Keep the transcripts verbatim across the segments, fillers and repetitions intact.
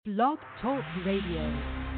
Blog Talk Radio.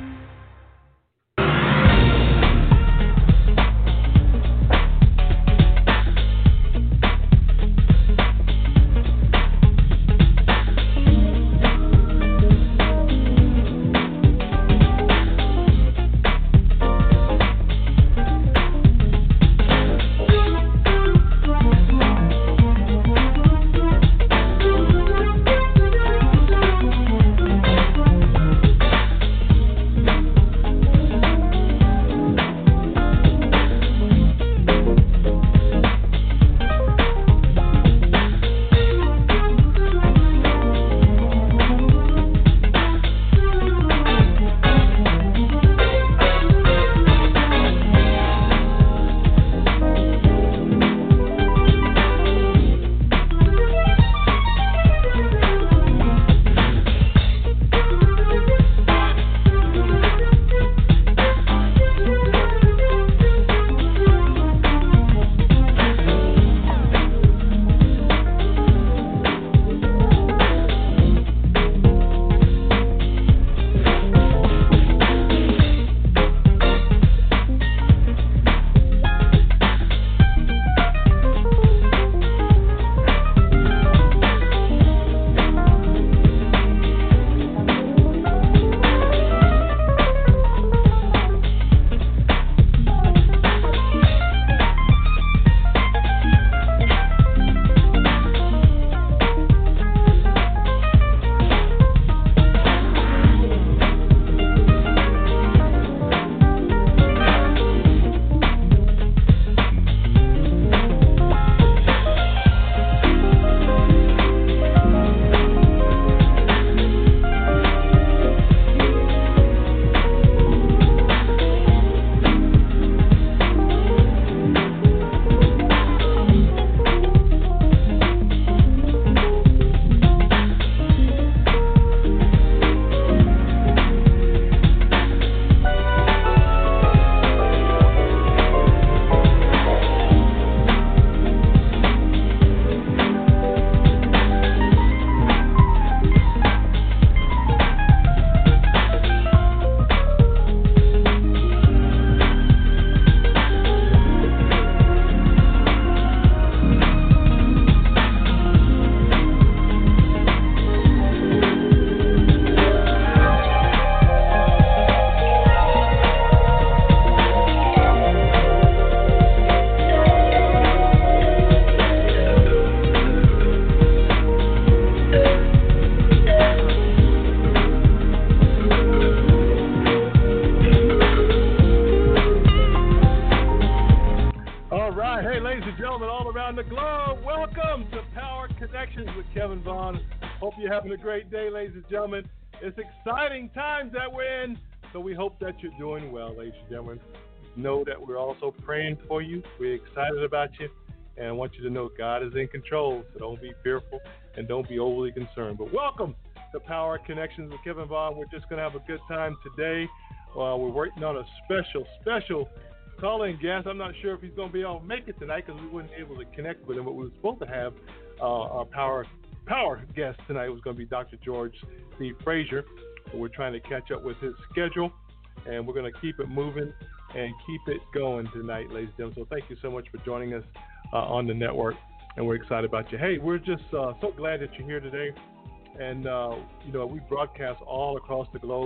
A great day, ladies and gentlemen. It's exciting times that we're in, so we hope that you're doing well, ladies and gentlemen. Know that we're also praying for you. We're excited about you, and I want you to know God is in control, so don't be fearful and don't be overly concerned. But welcome to Power Connections with Kevin Vaughn. We're just going to have a good time today. Uh, we're working on a special, special calling guest. I'm not sure if he's going to be able to make it tonight because we weren't able to connect with him, but we were supposed to have uh, our Power Power guest tonight was going to be Doctor George C. Frazier. We're trying to catch up with his schedule, and we're going to keep it moving and keep it going tonight, ladies and gentlemen. So thank you so much for joining us uh, on the network, and we're excited about you. Hey, we're just uh, so glad that you're here today, and uh, you know we broadcast all across the globe,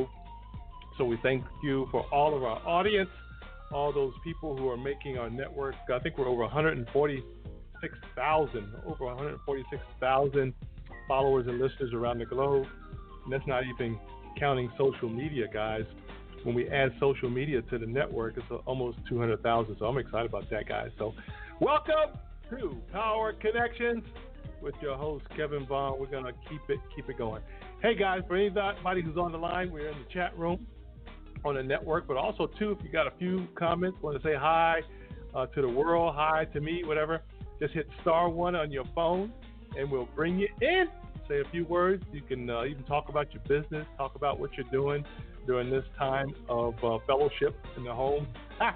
so we thank you for all of our audience, all those people who are making our network. I think we're over one hundred forty-six thousand, over one hundred forty-six thousand followers and listeners around the globe. And that's not even counting social media, guys. When we add social media to the network, it's almost two hundred thousand. So I'm excited about that, guys. So welcome to Power Connections with your host, Kevin Vaughn. We're going to keep it, keep it going. Hey, guys, for anybody who's on the line, we're in the chat room on the network, but also, too, if you got a few comments, want to say hi uh, to the world, hi to me, whatever, just hit star one on your phone, and we'll bring you in. Say a few words. You can uh, even talk about your business, talk about what you're doing during this time of uh, fellowship in the home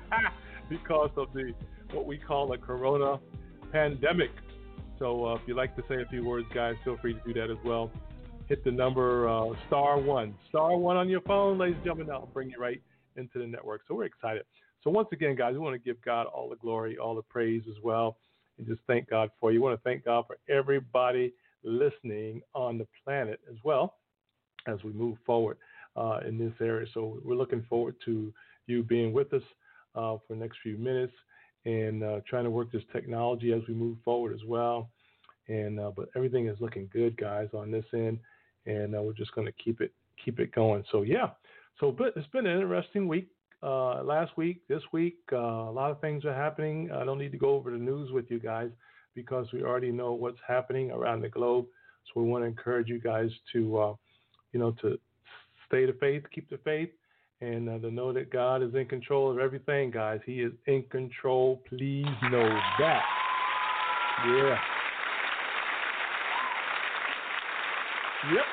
because of the what we call a corona pandemic. So uh, if you'd like to say a few words, guys, feel free to do that as well. hit the number uh, star one. Star one on your phone, ladies and gentlemen. That'll bring you right into the network. So we're excited. So once again, guys, we want to give God all the glory, all the praise as well, and just thank God for you. We want to thank God for everybody listening on the planet as well as we move forward uh, in this area. So we're looking forward to you being with us uh, for the next few minutes and uh, trying to work this technology as we move forward as well. And uh, but everything is looking good, guys, on this end, and uh, we're just going to keep it keep it going. So yeah, so but it's been an interesting week. Uh, last week, this week, uh, a lot of things are happening. I don't need to go over the news with you guys because we already know what's happening around the globe. So we want to encourage you guys to, uh, you know, to stay the faith, keep the faith, and uh, to know that God is in control of everything, guys. He is in control. Please know that. Yeah. Yep.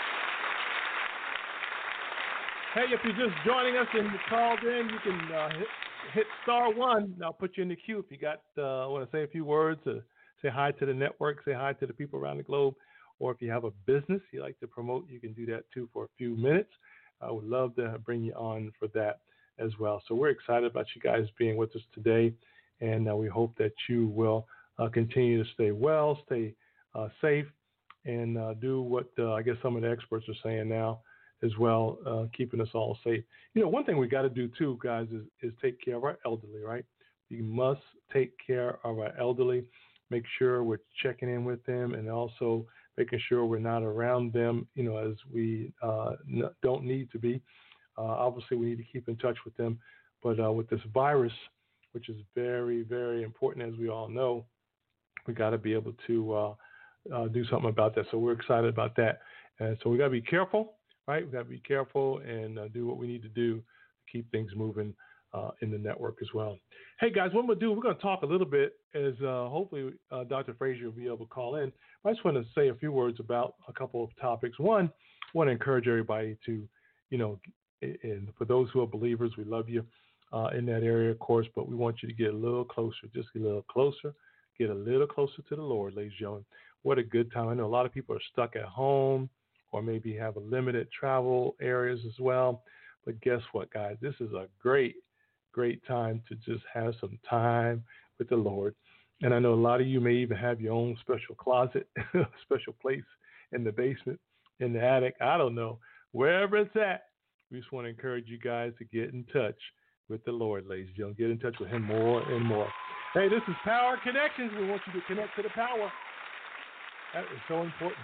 Hey, if you're just joining us and you called in, you can uh, hit, hit star one. I'll put you in the queue. If you got, uh, want to say a few words, uh, say hi to the network, say hi to the people around the globe, or if you have a business you like to promote, you can do that too for a few minutes. I would love to bring you on for that as well. So we're excited about you guys being with us today, and uh, we hope that you will uh, continue to stay well, stay uh, safe, and uh, do what uh, I guess some of the experts are saying now as well, uh, keeping us all safe. You know, one thing we got to do too, guys, is, is take care of our elderly, right? We must take care of our elderly, make sure we're checking in with them, and also making sure we're not around them, you know, as we uh, n- don't need to be. Uh, obviously, we need to keep in touch with them. But uh, with this virus, which is very, very important, as we all know, we got to be able to uh, uh, do something about that. So we're excited about that. And so we got to be careful. Right, we got to be careful and uh, do what we need to do to keep things moving uh, in the network as well. Hey guys, what we're gonna do, we're gonna talk a little bit as uh, hopefully uh, Doctor Frazier will be able to call in. I just want to say a few words about a couple of topics. One, I want to encourage everybody to, you know, and for those who are believers, we love you uh, in that area, of course, but we want you to get a little closer, just get a little closer, get a little closer to the Lord, ladies and gentlemen. What a good time! I know a lot of people are stuck at home, or maybe have a limited travel areas as well. But guess what, guys? This is a great, great time to just have some time with the Lord. And I know a lot of you may even have your own special closet, special place in the basement, in the attic. I don't know. Wherever it's at, we just want to encourage you guys to get in touch with the Lord, ladies and gentlemen. Get in touch with him more and more. Hey, this is Power Connections. We want you to connect to the power. That is so important.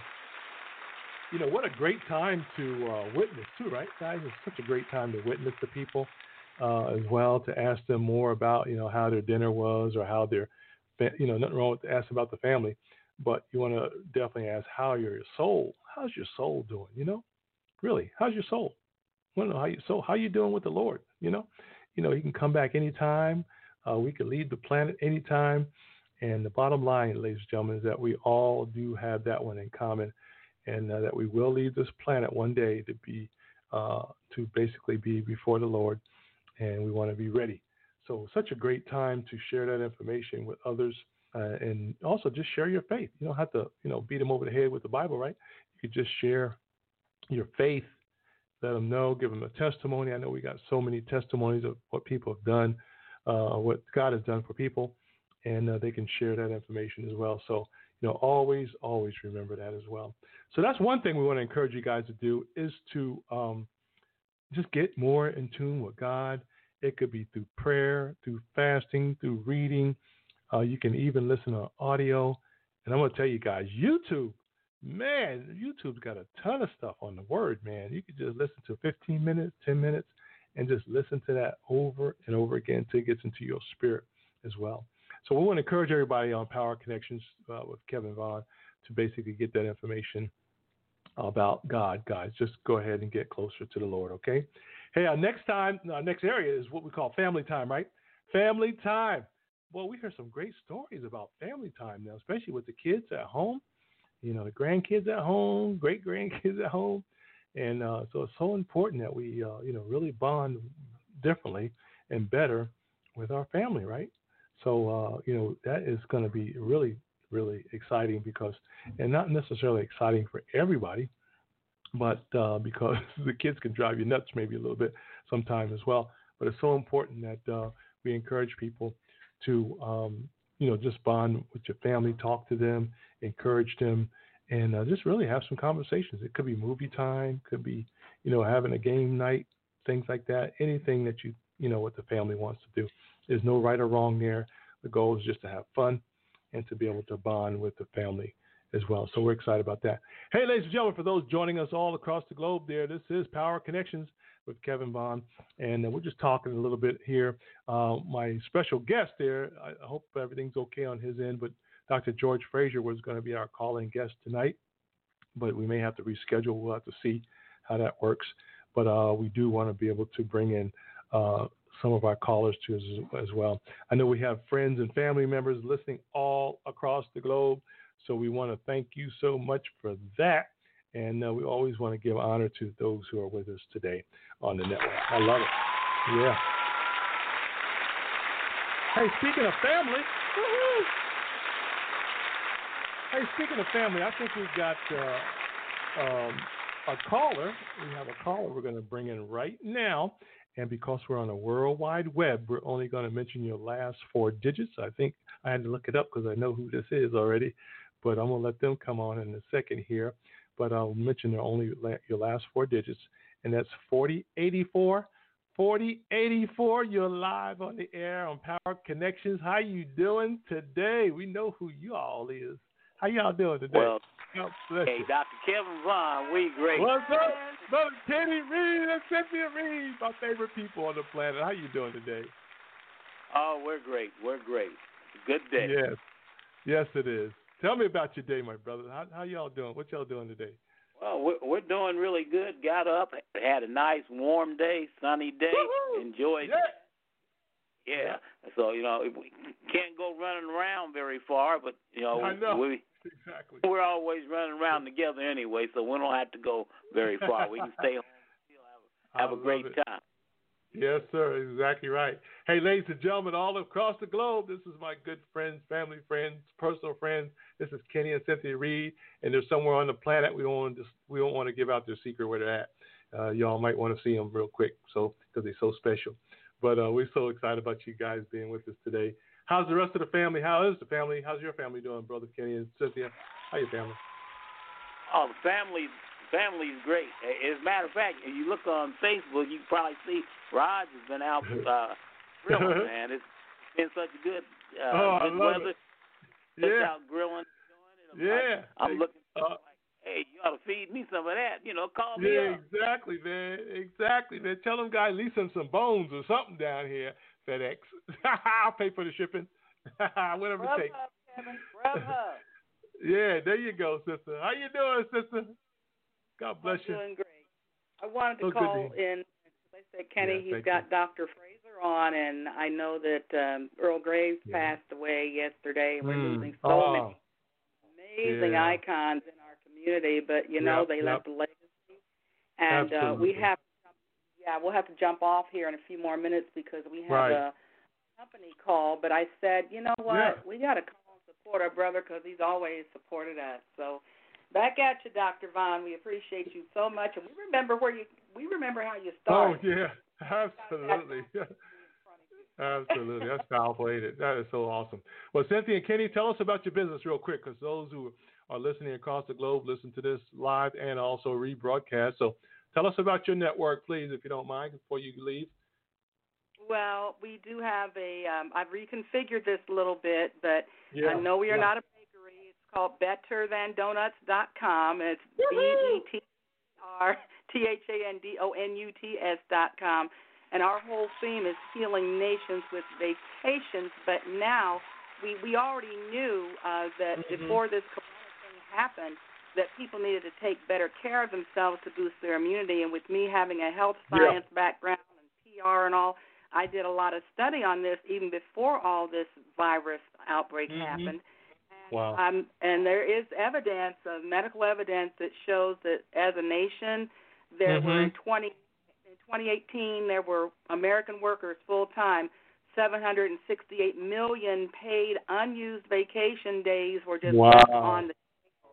You know, what a great time to uh, witness, too, right, guys? It's such a great time to witness to people uh, as well, to ask them more about, you know, how their dinner was or how their, you know, nothing wrong with asking about the family, but you want to definitely ask how your soul, how's your soul doing, you know? Really, how's your soul? I want to know how you, so how you doing with the Lord, you know? You know, he can come back anytime. Uh, we can leave the planet anytime. And the bottom line, ladies and gentlemen, is that we all do have that one in common. And uh, that we will leave this planet one day to be, uh, to basically be before the Lord, and we want to be ready. So, such a great time to share that information with others, uh, and also just share your faith. You don't have to, you know, beat them over the head with the Bible, right? You could just share your faith, let them know, give them a testimony. I know we got so many testimonies of what people have done, uh, what God has done for people, and uh, they can share that information as well. So, you know, always, always remember that as well. So that's one thing we want to encourage you guys to do is to um, just get more in tune with God. It could be through prayer, through fasting, through reading. Uh, you can even listen to audio. And I'm going to tell you guys, YouTube, man, YouTube's got a ton of stuff on the word, man. You could just listen to fifteen minutes, ten minutes, and just listen to that over and over again until it gets into your spirit as well. So we want to encourage everybody on Power Connections uh, with Kevin Vaughn to basically get that information about God, guys. Just go ahead and get closer to the Lord, okay? Hey, our next time, our next area is what we call family time, right? Family time. Well, we hear some great stories about family time now, especially with the kids at home, you know, the grandkids at home, great-grandkids at home. And uh, so it's so important that we, uh, you know, really bond differently and better with our family, right? So, uh, you know, that is going to be really, really exciting because, and not necessarily exciting for everybody, but uh, because the kids can drive you nuts maybe a little bit sometimes as well. But it's so important that uh, we encourage people to, um, you know, just bond with your family, talk to them, encourage them, and uh, just really have some conversations. It could be movie time, could be, you know, having a game night, things like that. Anything that you, you know, what the family wants to do. There's no right or wrong there. The goal is just to have fun and to be able to bond with the family as well. So we're excited about that. Hey, ladies and gentlemen, for those joining us all across the globe there, this is Power Connections with Kevin Vaughn, and uh, we're just talking a little bit here. Uh, my special guest there, I, I hope everything's okay on his end, but Doctor George Frazier was going to be our calling guest tonight, but we may have to reschedule. We'll have to see how that works. But uh, we do want to be able to bring in uh, some of our callers too as, as well. I know we have friends and family members listening all across the globe, so we want to thank you so much for that. And uh, we always want to give honor to those who are with us today on the network. I love it. Yeah. Hey, speaking of family, woo-hoo. Hey, speaking of family, I think we've got uh, um, a caller. We have a caller we're going to bring in right now. And because we're on a World Wide Web, we're only going to mention your last four digits. I think I had to look it up because I know who this is already. But I'm going to let them come on in a second here. But I'll mention their only your last four digits, and that's forty eighty-four. forty eighty-four, you're live on the air on Power Connections. How you doing today? We know who you all is. How y'all doing today? Well, hey, Doctor Kevin Vaughn, we great. What's up, Brother Kenny Reed and Cynthia Reed, my favorite people on the planet. How you doing today? Oh, we're great. We're great. Good day. Yes, yes, it is. Tell me about your day, my brother. How, how y'all doing? What y'all doing today? Well, we're, we're doing really good. Got up, had a nice warm day, sunny day. Woo-hoo! Enjoyed yeah. it. Yeah. So, you know, we can't go running around very far, but, you know, I know. we, exactly. we're always running around together anyway, so we don't have to go very far. We can stay home and still have, have a great it. time. Yes, sir. Exactly right. Hey, ladies and gentlemen, all across the globe, this is my good friends, family friends, personal friends. This is Kenny and Cynthia Reed, and they're somewhere on the planet. We don't want to just, we don't want to give out their secret where they're at. Uh, y'all might want to see them real quick, so because they're so special. But uh, we're so excited about you guys being with us today. How's the rest of the family? How is the family? How's your family doing, Brother Kenny and Cynthia? How your family? Oh, the family. Family's great. As a matter of fact, if you look on Facebook, you can probably see Raj has been out uh, grilling, man. It's been such a good, uh, oh, good weather. It. Yeah. out grilling. I'm yeah. Like, I'm looking uh, like, hey, you ought to feed me some of that. You know, call me yeah, up. exactly, man. Exactly, man. Tell them guys, leave them some bones or something down here, FedEx. I'll pay for the shipping. Whatever Rub it takes. up, Kevin. Rub up. Yeah, there you go, sister. How you doing, sister? God bless I'm you. Doing great. I wanted to so call in. As I said, Kenny, yeah, he's got you. Doctor Fraser on, and I know that um, Earl Graves yeah. passed away yesterday, and we're mm. losing so oh. many amazing yeah. icons in our community. But you know, yep, they yep. left a legacy, and uh, we have, yeah, we'll have to jump off here in a few more minutes because we have right. a company call. But I said, you know what, yeah. we got to call and support our brother because he's always supported us. So. Back at you, Doctor Vaughn. We appreciate you so much, and we remember where you. We remember how you started. Oh yeah, absolutely, absolutely. That's powerful, ain't it? That is so awesome. Well, Cynthia and Kenny, tell us about your business real quick, because those who are listening across the globe listen to this live and also rebroadcast. So, tell us about your network, please, if you don't mind, before you leave. Well, we do have a. Um, I've reconfigured this a little bit, but yeah. I know we are yeah. not a. Called better than donuts dot com, and it's B E T R T H A N D O N U T S dot com. And our whole theme is healing nations with vacations. But now we, we already knew uh, that mm-hmm. before this corona thing happened, that people needed to take better care of themselves to boost their immunity. And with me having a health science yeah. background and P R and all, I did a lot of study on this even before all this virus outbreak mm-hmm. happened. Wow. Um, and there is evidence, uh, medical evidence, that shows that as a nation, there mm-hmm. were in, twenty, in twenty eighteen, there were American workers full-time, seven hundred sixty-eight million paid unused vacation days were just wow. left on the table.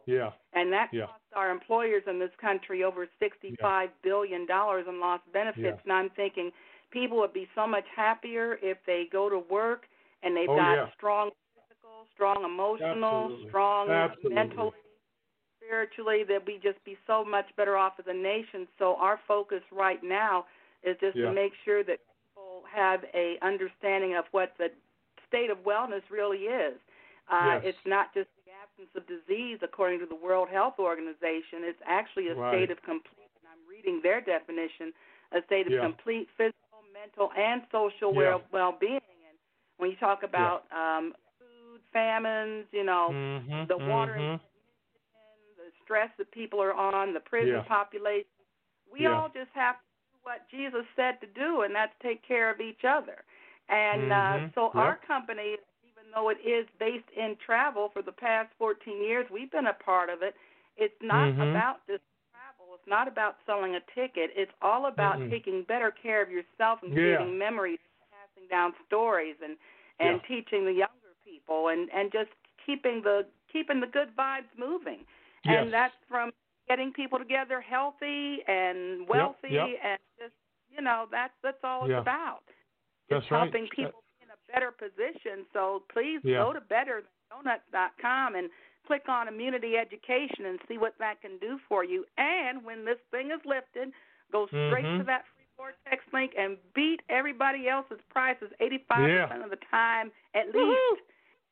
Yeah. And that yeah. costs our employers in this country over sixty-five yeah. billion dollars in lost benefits. Yeah. And I'm thinking people would be so much happier if they go to work and they've oh, got yeah. strong physical, strong emotional, Absolutely. strong Absolutely. mentally, spiritually. That we just be so much better off as a nation. So our focus right now is just yeah. to make sure that people have a understanding of what the state of wellness really is. Uh, yes. It's not just the absence of disease, according to the World Health Organization. It's actually a right. state of complete, and I'm reading their definition, a state of yeah. complete physical, mental, and social yeah. well-being. And when you talk about yeah. um, food, famines, you know, mm-hmm. the water, mm-hmm. the stress that people are on, the prison yeah. population, we yeah. all just have to do what Jesus said to do, and that's take care of each other. And mm-hmm. uh, so yep. our company, even though it is based in travel for the past fourteen years, we've been a part of it. It's not mm-hmm. about just travel. It's not about selling a ticket. It's all about mm-hmm. taking better care of yourself and yeah. creating memories, passing down stories, and, and yeah. teaching the younger people, and, and just keeping the keeping the good vibes moving. Yes. And that's from getting people together healthy and wealthy, yep. Yep. and just, you know, that's, that's all yeah. it's about. That's Just helping right. people be in a better position. So please yeah. go to better donuts dot com and click on Immunity Education and see what that can do for you. And when this thing is lifted, go straight mm-hmm. to that free Vortex link and beat everybody else's prices eighty-five percent yeah. of the time at Woo-hoo. least.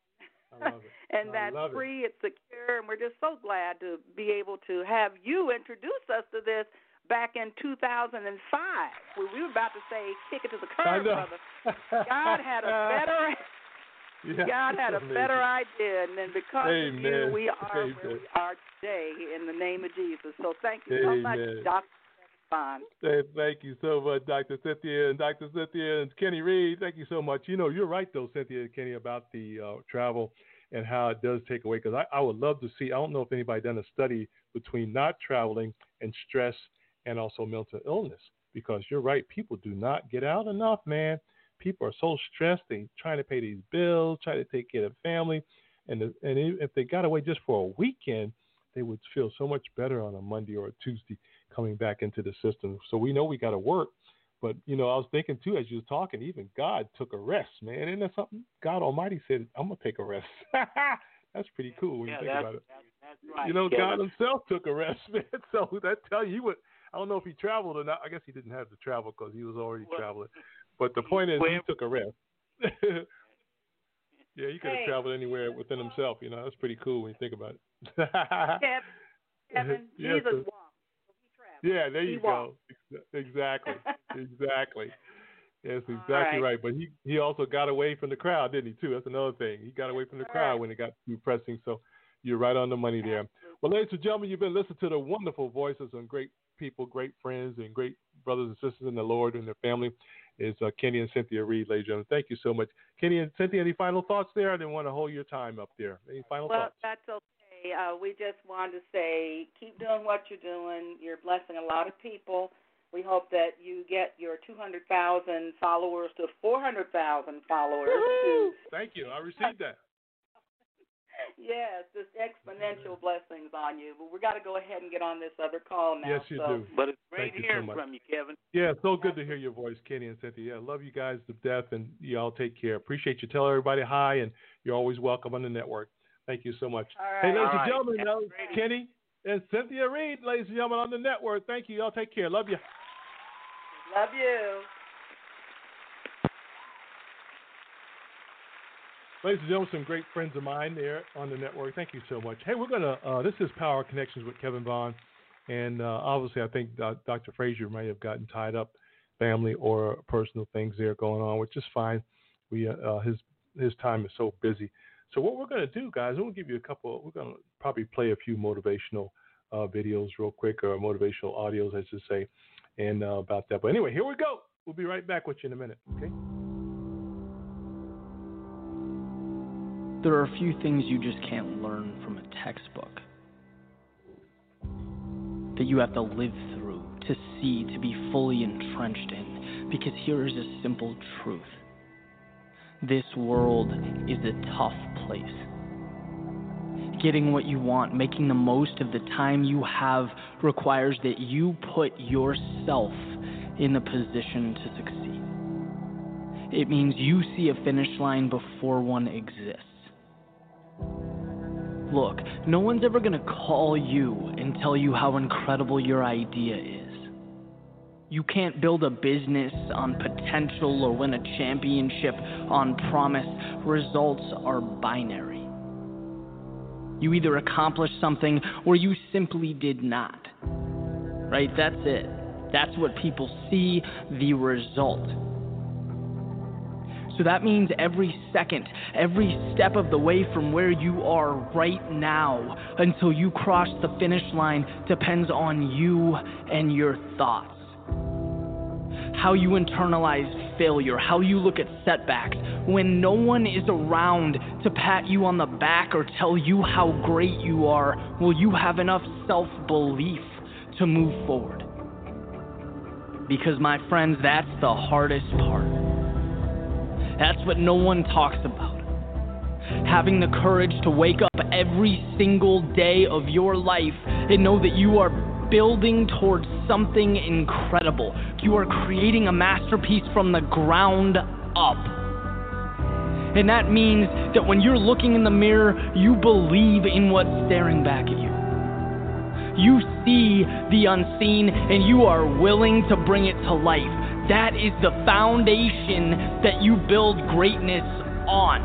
I love it. And I that's love free, it. it's secure, and we're just so glad to be able to have you introduce us to this back in two thousand five. We, we were about to say kick it to the curb, brother. God had a better yeah, God had a amazing. better idea, and then because Amen. of you, we are Amen. where we are today in the name of Jesus. So thank you Amen. so much, Doctor Bond. Hey, thank you so much, Doctor Cynthia and Doctor Cynthia and Kenny Reed. Thank you so much. You know, you're right, though, Cynthia and Kenny, about the uh, travel and how it does take away. Because I, I would love to see, I don't know if anybody done a study between not traveling and stress and also mental illness. Because you're right, people do not get out enough, man. People are so stressed. They trying to pay these bills, trying to take care of family. And, the, and if they got away just for a weekend, they would feel so much better on a Monday or a Tuesday coming back into the system. So we know we got to work. But, you know, I was thinking, too, as you were talking, even God took a rest, man. Isn't that something? God Almighty said, I'm going to take a rest. That's pretty cool when yeah, you think about it. That's, that's right. You know, Kevin. God himself took a rest, man. So that tell you, he would, I don't know if he traveled or not. I guess he didn't have to travel because he was already well, traveling. But the point is, well, he took a rest. Yeah, he could have hey. traveled anywhere within himself. You know, that's pretty cool when you think about it. Kevin, Kevin yes, Jesus sir. walked. So he traveled. Yeah, there he you walked. go. Exactly. Exactly. That's exactly right. right. But he, he also got away from the crowd, didn't he, too? That's another thing. He got away from the crowd when it got too pressing. So you're right on the money there. Absolutely. Well, ladies and gentlemen, you've been listening to the wonderful voices and great people, great friends, and great brothers and sisters in the Lord and their family. Is uh, Kenny and Cynthia Reed, ladies and gentlemen. Thank you so much. Kenny and Cynthia, any final thoughts there? I didn't want to hold your time up there. Any final well, thoughts? Well, that's okay. Uh, we just wanted to say keep doing what you're doing. You're blessing a lot of people. We hope that you get your two hundred thousand followers to four hundred thousand followers. To... Thank you. I received that. Yes, just exponential blessings on you. But we got to go ahead and get on this other call now. Yes, you so. do. But it's great Thank hearing you so from you, Kevin. Yeah, so good to hear your voice, Kenny and Cynthia. Yeah, love you guys to death, and y'all take care. Appreciate you. Tell everybody hi, and you're always welcome on the network. Thank you so much. All right. Hey, ladies All and right. gentlemen, That's now, great. Kenny and Cynthia Reed, ladies and gentlemen, on the network. Thank you. Y'all take care. Love you. Love you. Ladies and gentlemen, some great friends of mine there on the network. Thank you so much. Hey, we're going to, uh, this is Power Connections with Kevin Vaughn. And uh, obviously, I think uh, Doctor Frazier may have gotten tied up, family or personal things there going on, which is fine. We uh, uh, his his time is so busy. So what we're going to do, guys, we'll give you a couple, we're going to probably play a few motivational uh, videos real quick, or motivational audios, I should say, and uh, about that. But anyway, here we go. We'll be right back with you in a minute, okay? There are a few things you just can't learn from a textbook, that you have to live through, to see, to be fully entrenched in. Because here is a simple truth. This world is a tough place. getting what you want, making the most of the time you have, requires that you put yourself in a position to succeed. It means you see a finish line before one exists. Look, no one's ever going to call you and tell you how incredible your idea is. You can't build a business on potential or win a championship on promise. Results are binary. You either accomplished something or you simply did not. Right? That's it. That's what people see, the result. So that means every second, every step of the way from where you are right now until you cross the finish line depends on you and your thoughts. How you internalize failure, how you look at setbacks. When no one is around to pat you on the back or tell you how great you are, will you have enough self-belief to move forward? Because, my friends, that's the hardest part. That's what no one talks about. Having the courage to wake up every single day of your life and know that you are building towards something incredible. You are creating a masterpiece from the ground up. And that means that when you're looking in the mirror, you believe in what's staring back at you. You see the unseen and you are willing to bring it to life. That is the foundation that you build greatness on.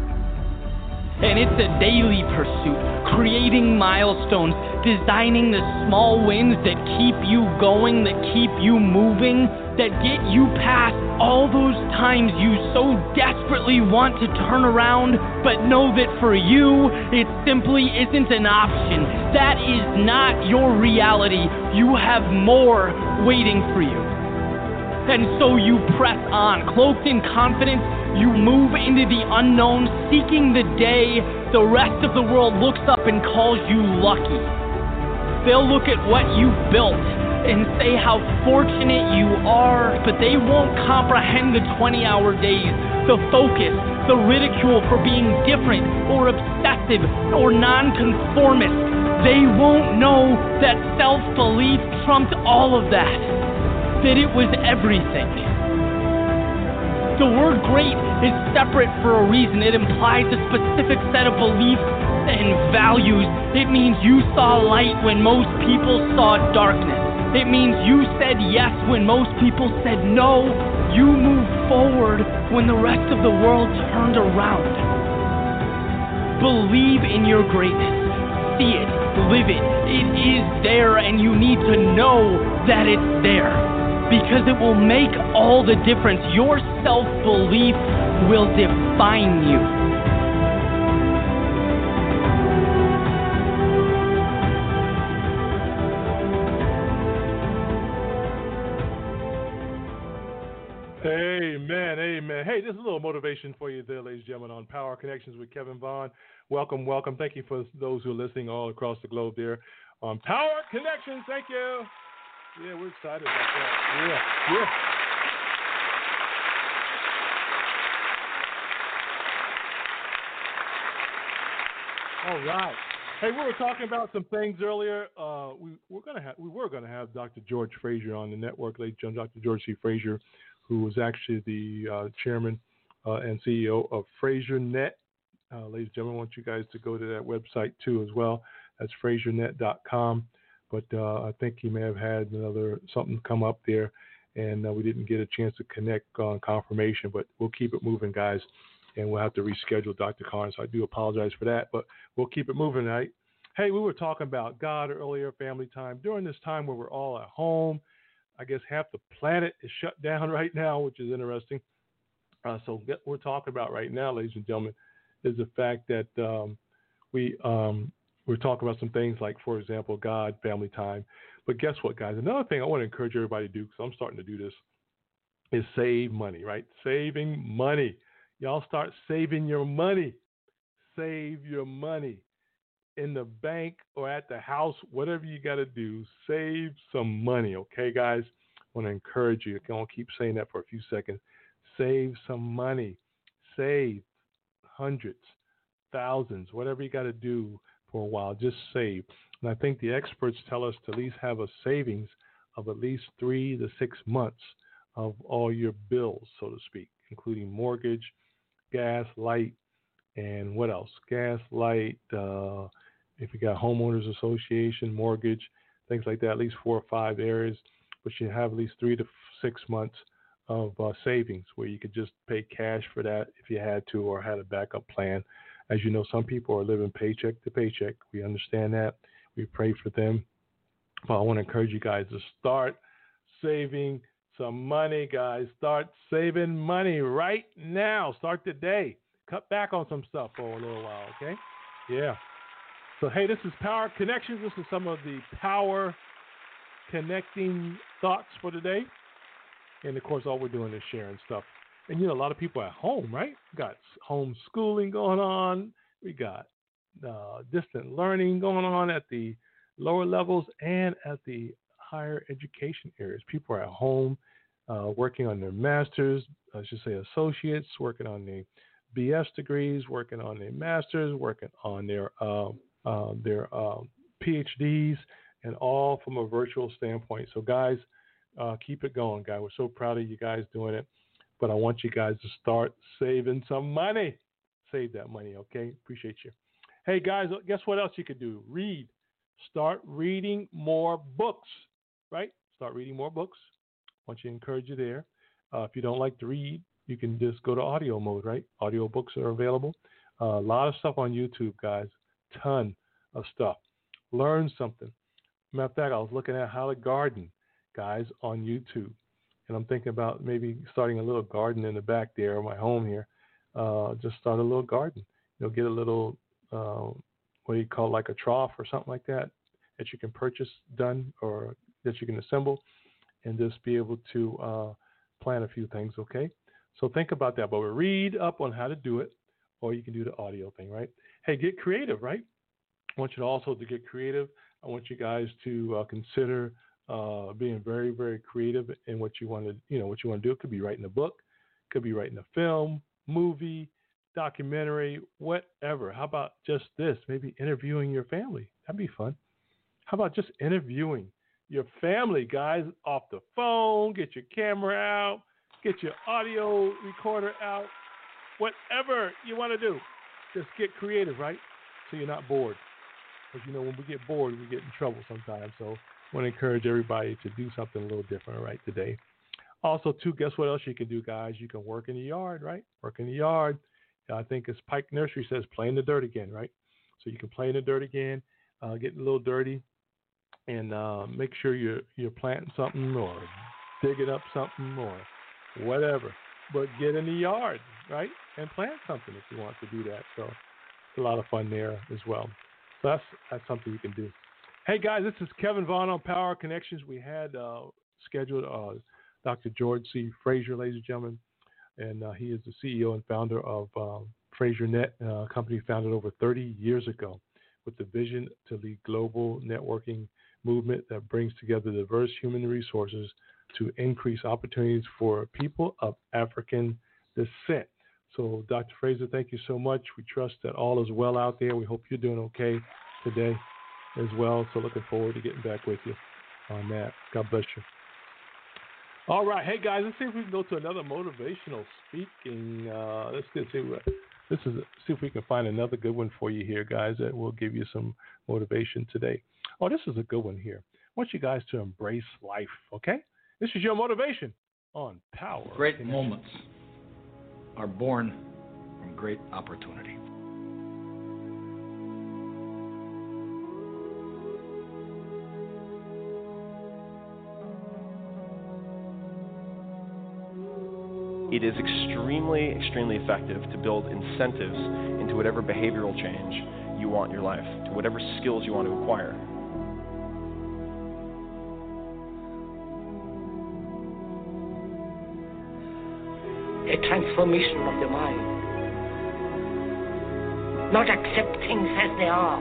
And it's a daily pursuit, creating milestones, designing the small wins that keep you going, that keep you moving, that get you past all those times you so desperately want to turn around, but know that for you, it simply isn't an option. That is not your reality. You have more waiting for you. And so you press on, cloaked in confidence. You move into the unknown, seeking the day the rest of the world looks up and calls you lucky. They'll look at what you've built and say how fortunate you are, but they won't comprehend the twenty-hour days, the focus, the ridicule for being different or obsessive or nonconformist. They won't know that self-belief trumped all of that, that it was everything. The word great is separate for a reason. It implies a specific set of beliefs and values. It means you saw light when most people saw darkness. It means you said yes when most people said no. You moved forward when the rest of the world turned around. Believe in your greatness. See it. Live it. It is there, and you need to know that it's there. Because it will make all the difference. Your self-belief will define you. Amen, amen. Hey, this is a little motivation for you there, ladies and gentlemen, on Power Connections with Kevin Vaughn. Welcome, welcome. Thank you for those who are listening all across the globe there on Power Connections. Thank you. Yeah, we're excited about that. Yeah, yeah. All right. Hey, we were talking about some things earlier. Uh, we we're gonna have we were gonna have Doctor George Fraser on the network, late Doctor George C. Fraser, who was actually the uh, chairman uh, and C E O of Fraser Net. Uh, ladies and gentlemen, I want you guys to go to that website too as well. That's fraser net dot com. But uh, I think he may have had another something come up there, and uh, we didn't get a chance to connect on confirmation. But we'll keep it moving, guys, and we'll have to reschedule Doctor Carnes. So I do apologize for that, but we'll keep it moving tonight. Hey, we were talking about God earlier, family time. During this time where we're all at home, I guess half the planet is shut down right now, which is interesting. Uh, so what we're talking about right now, ladies and gentlemen, is the fact that um, we um, – we're talking about some things like, for example, God, family time. But guess what, guys? Another thing I want to encourage everybody to do, because I'm starting to do this, is save money, right? Saving money. Y'all start saving your money. Save your money in the bank or at the house, whatever you got to do. Save some money, okay, guys? I want to encourage you. I won't keep saying that for a few seconds. Save some money. Save hundreds, thousands, whatever you got to do. for a while. Just save. And I think the experts tell us to at least have a savings of at least three to six months of all your bills, so to speak, including mortgage, gas, light, and what else? Gas, light, uh, if you got homeowners association, mortgage, things like that, at least four or five areas. But you have at least three to six months of uh, savings where you could just pay cash for that if you had to or had a backup plan. As you know, some people are living paycheck to paycheck. We understand that. We pray for them. But I want to encourage you guys to start saving some money, guys. Start saving money right now. Start today. Cut back on some stuff for a little while, okay? Yeah. So, hey, this is Power Connections. This is some of the power connecting thoughts for today. And, of course, all we're doing is sharing stuff. And, you know, a lot of people at home, right? We got homeschooling going on. We got uh, distant learning going on at the lower levels and at the higher education areas. People are at home uh, working on their masters, I should say associates, working on the B S degrees, working on their masters, working on their uh, uh, their uh, P H Ds, and all from a virtual standpoint. So, guys, uh, keep it going, guys. We're so proud of you guys doing it. But I want you guys to start saving some money. Save that money, okay? Appreciate you. Hey, guys, guess what else you could do? Read. Start reading more books, right? Start reading more books. I want you to encourage you there. Uh, if you don't like to read, you can just go to audio mode, right? Audio books are available. Uh, a lot of stuff on YouTube, guys. Ton of stuff. Learn something. Matter of fact, I was looking at how to garden, guys, on YouTube. And I'm thinking about maybe starting a little garden in the back there of my home here. Uh, just start a little garden. You know, get a little, uh, what do you call it, like a trough or something like that that you can purchase done or that you can assemble and just be able to uh, plant a few things, okay? So think about that. But we read up on how to do it, or you can do the audio thing, right? Hey, get creative, right? I want you to also to get creative. I want you guys to uh, consider uh, being very, very creative in what you want to, you know, what you want to do. It could be writing a book, could be writing a film, movie, documentary, whatever. How about just this? Maybe interviewing your family. That'd be fun. How about just interviewing your family, guys, off the phone? Get your camera out, get your audio recorder out, whatever you want to do. Just get creative, right? So you're not bored. Because, you know, when we get bored, we get in trouble sometimes. So I want to encourage everybody to do something a little different right today. Also, too, guess what else you can do, guys? You can work in the yard, right? Work in the yard. I think as Pike Nursery says, play in the dirt again, right? So you can play in the dirt again, uh, get a little dirty, and uh, make sure you're, you're planting something or digging up something or whatever. But get in the yard, right? And plant something if you want to do that. So it's a lot of fun there as well. So that's, that's something you can do. Hey, guys, this is Kevin Vaughn on Power Connections. We had uh, scheduled uh, Doctor George C. Frazier, ladies and gentlemen, and uh, he is the C E O and founder of uh, Frazier Net, uh, a company founded over thirty years ago with the vision to lead global networking movement that brings together diverse human resources to increase opportunities for people of African descent. So, Doctor Frazier, thank you so much. We trust that all is well out there. We hope you're doing okay today as well. So looking forward to getting back with you on that. God bless you. All right. Hey, guys, let's see if we can go to another motivational speaking. Uh, let's get see, what, this is, see if we can find another good one for you here, guys, that will give you some motivation today. Oh, this is a good one here. I want you guys to embrace life, okay? This is your motivation on Power. Great moments are born from great opportunity. It is extremely, extremely effective to build incentives into whatever behavioral change you want in your life, to whatever skills you want to acquire. A transformation of the mind. Not accept things as they are,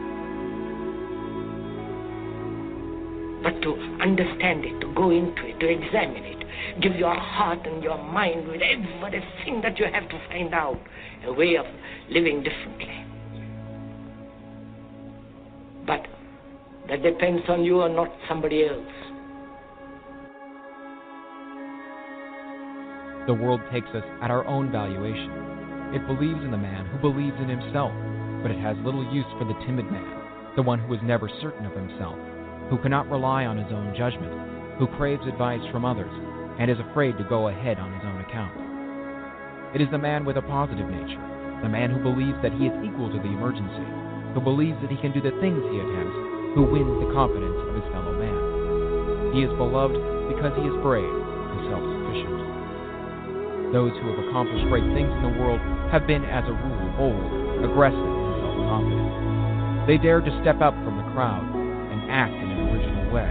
but to understand it, to go into it, to examine it. Give your heart and your mind with everything that you have to find out, a way of living differently. But that depends on you and not somebody else. The world takes us at our own valuation. It believes in the man who believes in himself, but it has little use for the timid man, the one who is never certain of himself, who cannot rely on his own judgment, who craves advice from others, and is afraid to go ahead on his own account. It is the man with a positive nature, the man who believes that he is equal to the emergency, who believes that he can do the things he attempts, who wins the confidence of his fellow man. He is beloved because he is brave and self-sufficient. Those who have accomplished great things in the world have been, as a rule, bold, aggressive, and self-confident. They dare to step up from the crowd and act in an original way.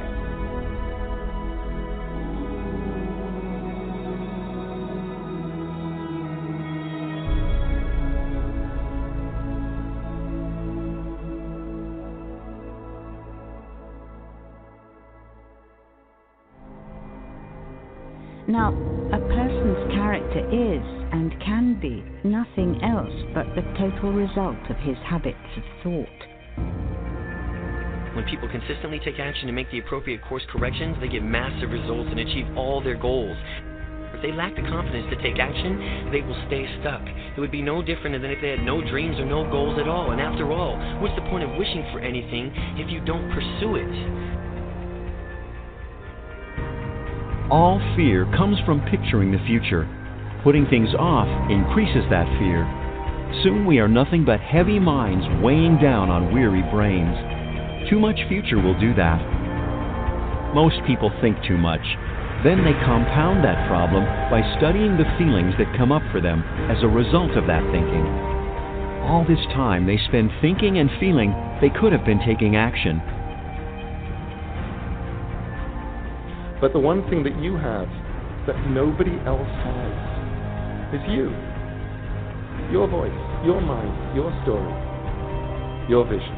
Now, a person's character is and can be nothing else but the total result of his habits of thought. When people consistently take action and make the appropriate course corrections, they get massive results and achieve all their goals. If they lack the confidence to take action, they will stay stuck. It would be no different than if they had no dreams or no goals at all. And after all, what's the point of wishing for anything if you don't pursue it? All fear comes from picturing the future. Putting things off increases that fear. Soon we are nothing but heavy minds weighing down on weary brains. Too much future will do that. Most people think too much. Then they compound that problem by studying the feelings that come up for them as a result of that thinking. All this time they spend thinking and feeling they could have been taking action. But the one thing that you have that nobody else has is you. Your voice, your mind, your story, your vision.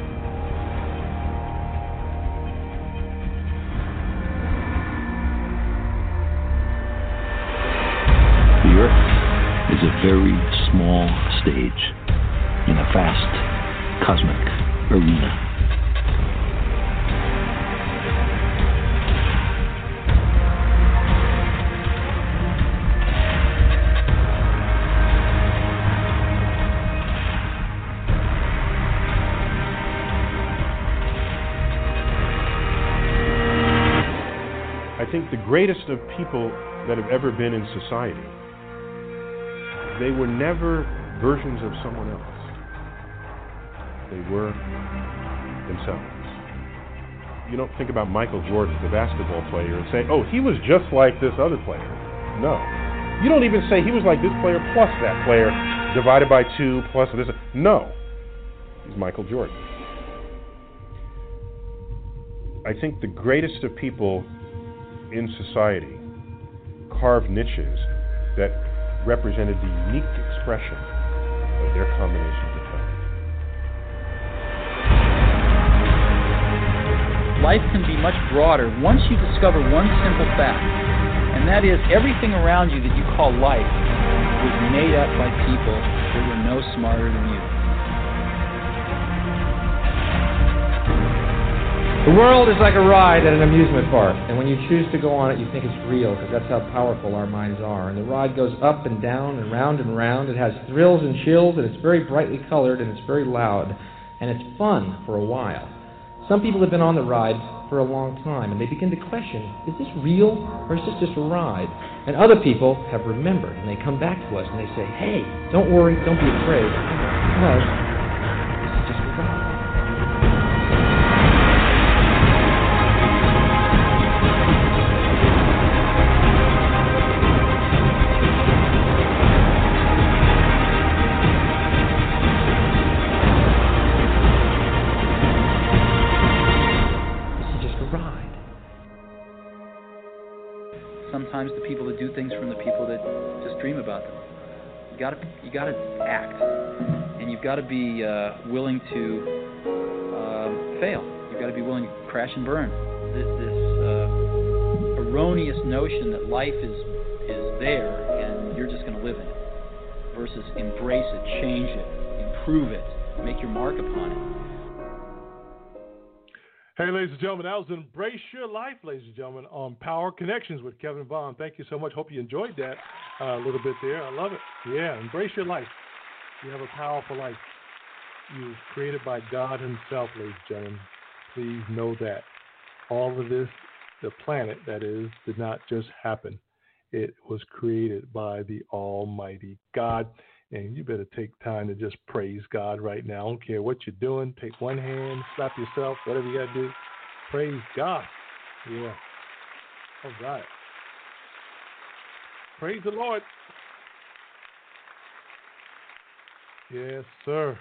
The Earth is a very small stage in a vast cosmic arena. I think the greatest of people that have ever been in society, they were never versions of someone else. They were themselves. You don't think about Michael Jordan, the basketball player, and say, oh, he was just like this other player. No. You don't even say he was like this player plus that player divided by two plus this. No. He's Michael Jordan. I think the greatest of people in society carved niches that represented the unique expression of their combination of the time. Life can be much broader once you discover one simple fact, and that is everything around you that you call life was made up by people that were no smarter than you. The world is like a ride at an amusement park, and when you choose to go on it, you think it's real, because that's how powerful our minds are. And the ride goes up and down and round and round. It has thrills and chills, and it's very brightly colored, and it's very loud, and it's fun for a while. Some people have been on the ride for a long time, and they begin to question, is this real, or is this just a ride? And other people have remembered, and they come back to us, and they say, hey, don't worry, don't be afraid, because this is just a ride. Sometimes the people that do things from the people that just dream about them. You gotta, you gotta act, and you've got to be uh, willing to uh, fail. You've got to be willing to crash and burn. This, this uh, erroneous notion that life is is there and you're just going to live in it, versus embrace it, change it, improve it, make your mark upon it. Hey, ladies and gentlemen, that was Embrace Your Life, ladies and gentlemen, on Power Connections with Kevin Vaughn. Thank you so much. Hope you enjoyed that uh, a little bit there. I love it. Yeah, embrace your life. You have a powerful life. You were created by God himself, ladies and gentlemen. Please know that. All of this, the planet, that is, did not just happen. It was created by the Almighty God. And you better take time to just praise God right now. I don't care what you're doing. Take one hand, slap yourself, whatever you got to do. Praise God. Yeah. All right. Praise the Lord. Yes, sir.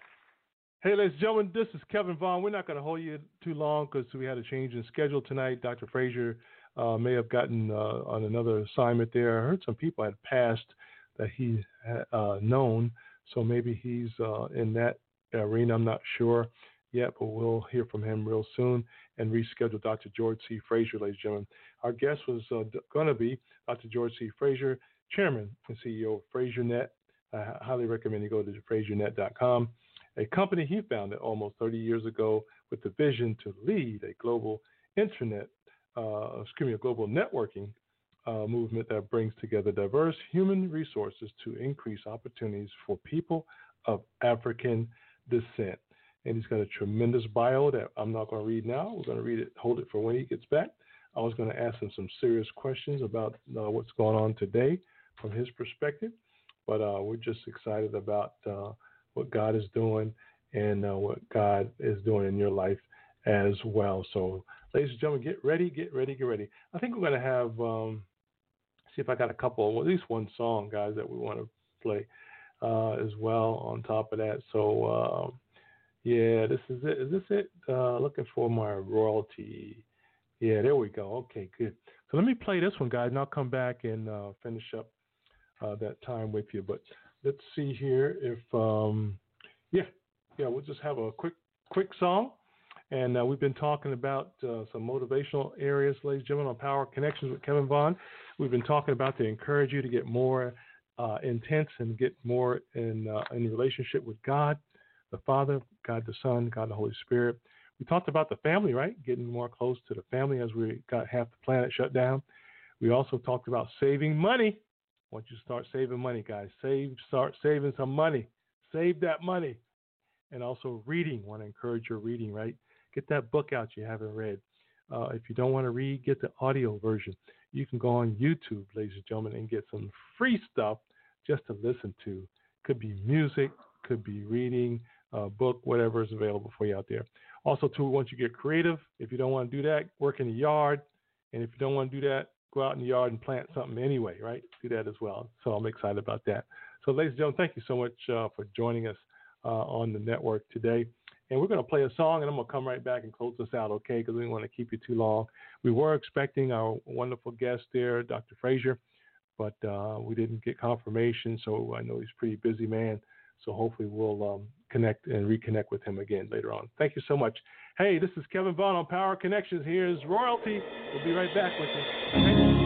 Hey, ladies and gentlemen, this is Kevin Vaughn. We're not going to hold you too long because we had a change in schedule tonight. Doctor Frazier uh, may have gotten uh, on another assignment there. I heard some people had passed that he had uh, known, so maybe he's uh, in that arena. I'm not sure yet, but we'll hear from him real soon and reschedule Doctor George C. Frazier, ladies and gentlemen. Our guest was uh, going to be Doctor George C. Frazier, Chairman and C E O of FrazierNet. I highly recommend you go to frazier net dot com, a company he founded almost thirty years ago with the vision to lead a global internet, uh, excuse me, a global networking Uh, movement that brings together diverse human resources to increase opportunities for people of African descent. And he's got a tremendous bio that I'm not going to read now. We're going to read it, hold it for when he gets back. I was going to ask him some serious questions about uh, what's going on today from his perspective, but uh, we're just excited about uh, what God is doing and uh, what God is doing in your life as well. So, ladies and gentlemen, get ready, get ready, get ready. I think we're going to have... Um, see if I got a couple, well, at least one song, guys, that we want to play uh, as well on top of that. So, uh, yeah, this is it. Is this it? Uh, looking for my royalty. Yeah, there we go. Okay, good. So let me play this one, guys, and I'll come back and uh, finish up uh, that time with you. But let's see here if, um, yeah, yeah, we'll just have a quick, quick song. And uh, we've been talking about uh, some motivational areas, ladies and gentlemen, on Power Connections with Kevin Vaughn. We've been talking about to encourage you to get more uh, intense and get more in uh, in relationship with God, the Father, God the Son, God the Holy Spirit. We talked about the family, right? Getting more close to the family as we got half the planet shut down. We also talked about saving money. I want you to start saving money, guys. Save, start saving some money. Save that money. And also reading. I want to encourage your reading, right? Get that book out you haven't read. Uh, if you don't want to read, get the audio version. You can go on YouTube, ladies and gentlemen, and get some free stuff just to listen to. Could be music, could be reading, a book, whatever is available for you out there. Also, too, once you get creative, if you don't want to do that, work in the yard. And if you don't want to do that, go out in the yard and plant something anyway, right? Do that as well. So I'm excited about that. So, ladies and gentlemen, thank you so much uh, for joining us uh, on the network today. And we're going to play a song, and I'm going to come right back and close this out, okay, because we don't want to keep you too long. We were expecting our wonderful guest there, Doctor Frazier, but uh, we didn't get confirmation, so I know he's a pretty busy man. So hopefully we'll um, connect and reconnect with him again later on. Thank you so much. Hey, this is Kevin Vaughn on Power Connections. Here's Royalty. We'll be right back with you. Okay?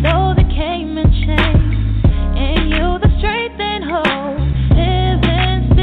Strength and hope lives in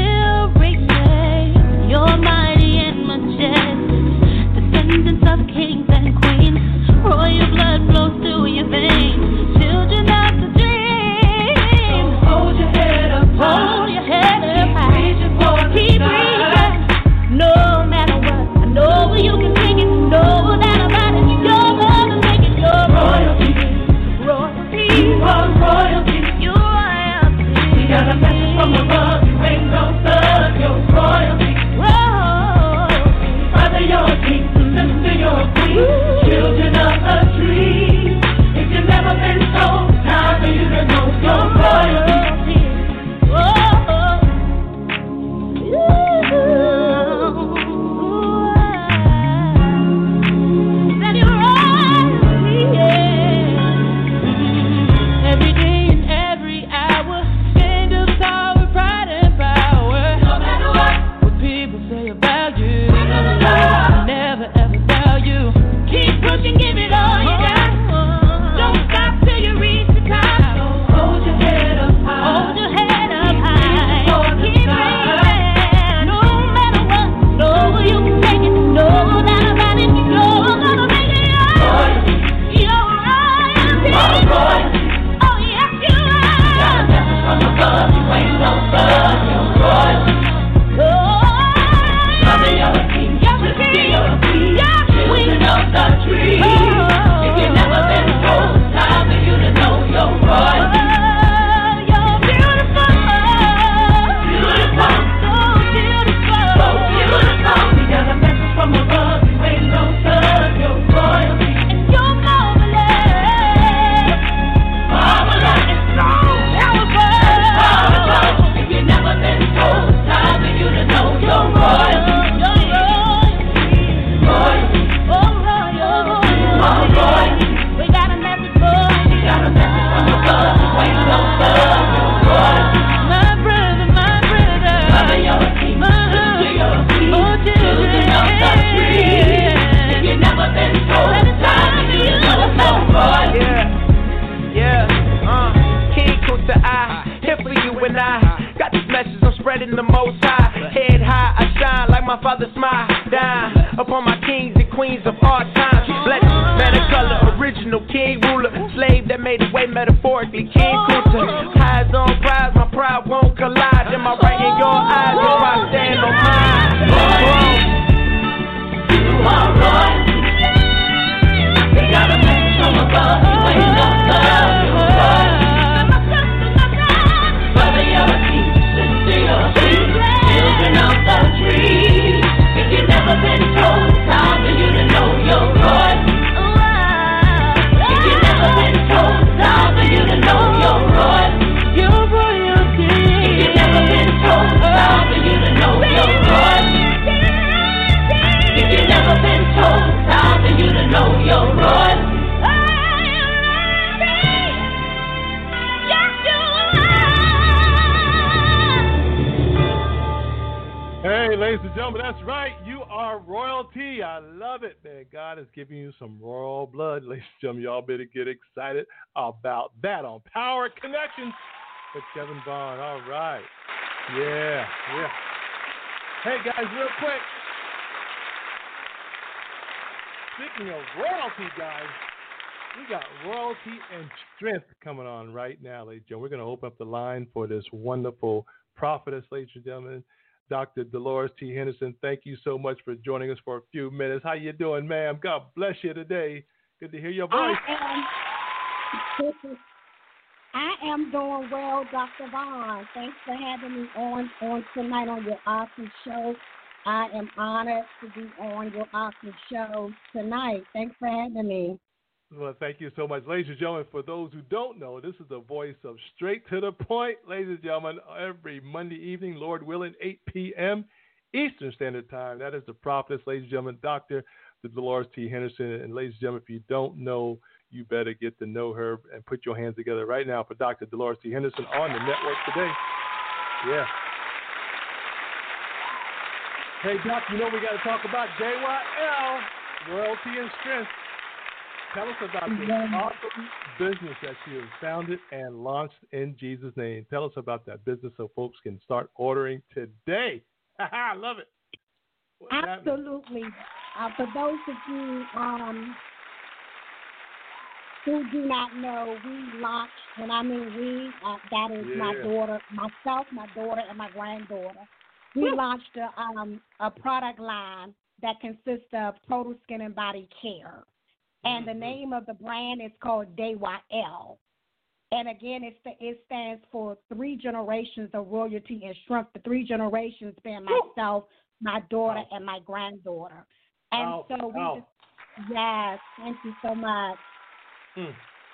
high, head high, I shine like my father smile. Down upon my kings and queens of all time. Black man of color, original king ruler, slave that made a way metaphorically. King Kunta, eyes on prize, my pride won't collide. Am I right in your eyes if I stand on mine? You are royalty. They got a message from above. You ain't no love. You're royalty. Whether you're a king, sister, you're a queen, children of the tree. If you've never been told, it's time for you to know you're royalty. If you've never been told, it's time for you to know you're royalty. You're royalty. If you've never been told, it's time for you to know you're royalty. If you've never been told, it's time for you to know you're royalty. Hey, ladies and gentlemen, that's right. You are royalty. I love it, man. God is giving you some royal blood. Ladies and gentlemen, y'all better get excited about that on Power Connections with Kevin Vaughn. All right. Yeah, yeah. Hey, guys, real quick. Speaking of royalty, guys, we got royalty and strength coming on right now, ladies and gentlemen. We're going to open up the line for this wonderful prophetess, ladies and gentlemen, Doctor Dolores T. Henderson. Thank you so much for joining us for a few minutes. How you doing, ma'am? God bless you today. Good to hear your voice. I am, I am doing well, Doctor Vaughn. Thanks for having me on, on tonight on your awesome show. I am honored to be on your awesome show tonight. Thanks for having me. Well, thank you so much. Ladies and gentlemen, for those who don't know, this is the voice of Straight to the Point. Ladies and gentlemen, every Monday evening, Lord willing, eight p.m. Eastern Standard Time. That is the prophetess, ladies and gentlemen, Doctor Dolores T. Henderson. And ladies and gentlemen, if you don't know, you better get to know her and put your hands together right now for Doctor Dolores T. Henderson on the network today. Yeah. Hey, Doc, you know we got to talk about J Y L, Royalty and Strength. Tell us about this awesome business that you have founded and launched in Jesus' name. Tell us about that business so folks can start ordering today. I love it. What's Absolutely. Uh, for those of you um, who do not know, we launched, and I mean we, uh, that is yeah. my daughter, myself, my daughter, and my granddaughter. We Woo. launched a, um, a product line that consists of total skin and body care. And the name of the brand is called J Y L. And again, it, it stands for three generations of royalty and strength. The three generations being myself, my daughter, and my granddaughter. And oh, so we oh. just, yes, thank you so much. Hmm.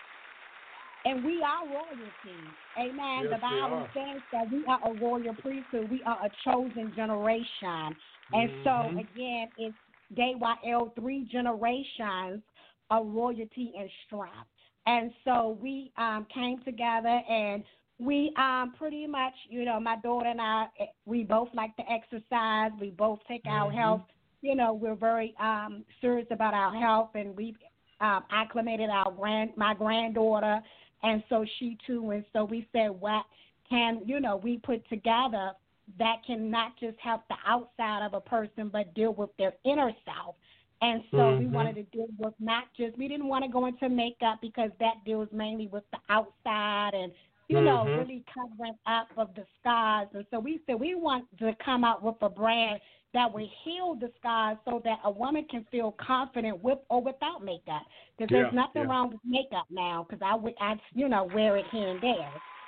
And we are royalty. Amen. Yes, the Bible says that we are a royal priesthood. We are a chosen generation. And mm-hmm. so, again, it's J Y L, three generations of royalty and strength. And so we um, came together and we um, pretty much, you know, my daughter and I, we both like to exercise. We both take mm-hmm. our health. You know, we're very um, serious about our health, and we've um, acclimated our grand, my granddaughter, and so she too. And so we said, what can, you know, we put together that can not just help the outside of a person, but deal with their inner self. And so mm-hmm. we wanted to deal with not just, we didn't want to go into makeup because that deals mainly with the outside and, you mm-hmm. know, really covering up of the scars. And so we said we want to come out with a brand that will heal the scars so that a woman can feel confident with or without makeup. Because yeah, there's nothing yeah. wrong with makeup now because I, I, you know, wear it here and there.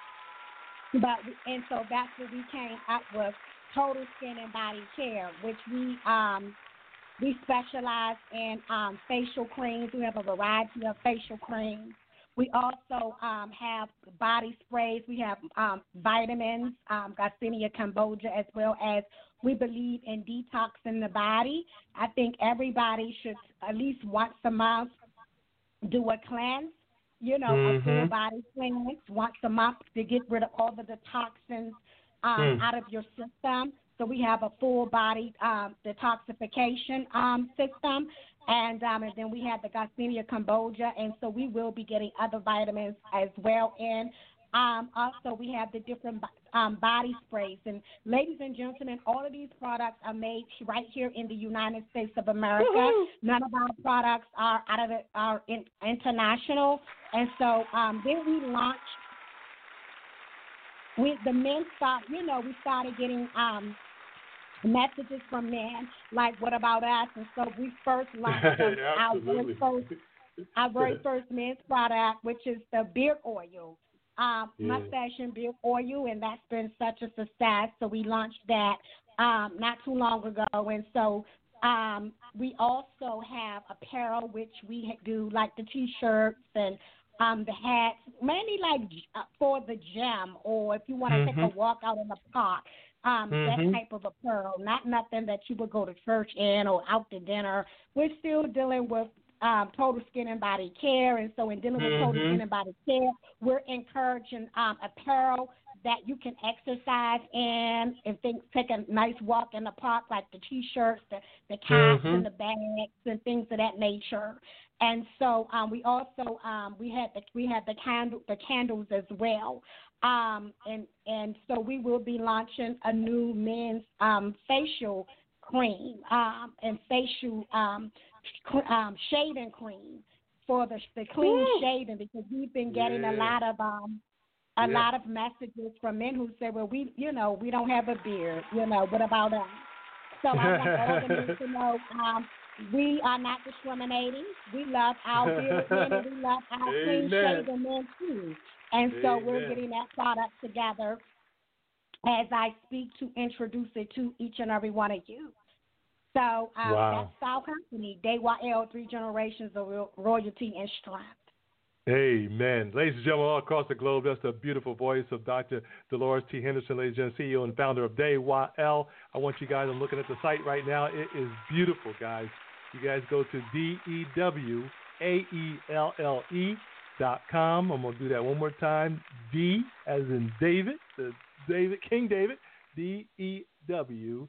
But and so that's what we came up with, total skin and body care, which we um we specialize in um, facial creams. We have a variety of facial creams. We also um, have body sprays. We have um, vitamins, um, Garcinia Cambogia, as well as we believe in detoxing the body. I think everybody should at least once a month do a cleanse. You know, mm-hmm. a full body cleanse once a month to get rid of all of the toxins um, mm. out of your system. So we have a full body um, detoxification um, system, and, um, and then we have the Garcinia Cambogia, and so we will be getting other vitamins as well in. Um, also, we have the different um, body sprays. And ladies and gentlemen, all of these products are made right here in the United States of America. Woo-hoo. None of our products are out of the, are in, international. And so um, then we launched, we, the men start, you know, we started getting um, messages from men, like, what about us? And so we first launched them, our very first, our very first men's product, which is the beard oil. Um, yeah. Mustache and beard oil, and that's been such a success. So we launched that um, not too long ago, and so um, we also have apparel, which we do, like the T-shirts and um, the hats, mainly like uh, for the gym, or if you want to mm-hmm. take a walk out in the park. Um, mm-hmm. That type of apparel, not nothing that you would go to church in or out to dinner. We're still dealing with Um, total skin and body care, and so in dealing with mm-hmm. total skin and body care, we're encouraging um, apparel that you can exercise in and think, take a nice walk in the park, like the T-shirts, the, the caps, mm-hmm. and the bags, and things of that nature. And so um, we also um, we had the we had the candle the candles as well, um, and and so we will be launching a new men's um, facial cream um, and facial. Um, Um, shaving cream for the the clean Woo. shaving, because we've been getting yeah. a lot of um a yeah. lot of messages from men who say, well, we you know we don't have a beard, you know, what about us? So I want all the men to know um, we are not discriminating. We love our bearded men and we love our clean shaven men too. And so Amen. We're getting that product together as I speak to introduce it to each and every one of you. So um, wow. that's our company, Dewa L, Three Generations of Royalty and Strength. Amen. Ladies and gentlemen, all across the globe, that's the beautiful voice of Doctor Dolores T. Henderson, ladies and gentlemen, C E O and founder of Dewa L. I want you guys, I'm looking at the site right now. It is beautiful, guys. You guys go to D E W A E L L E dot com. I'm going to do that one more time. D as in David, the David, King David, D E W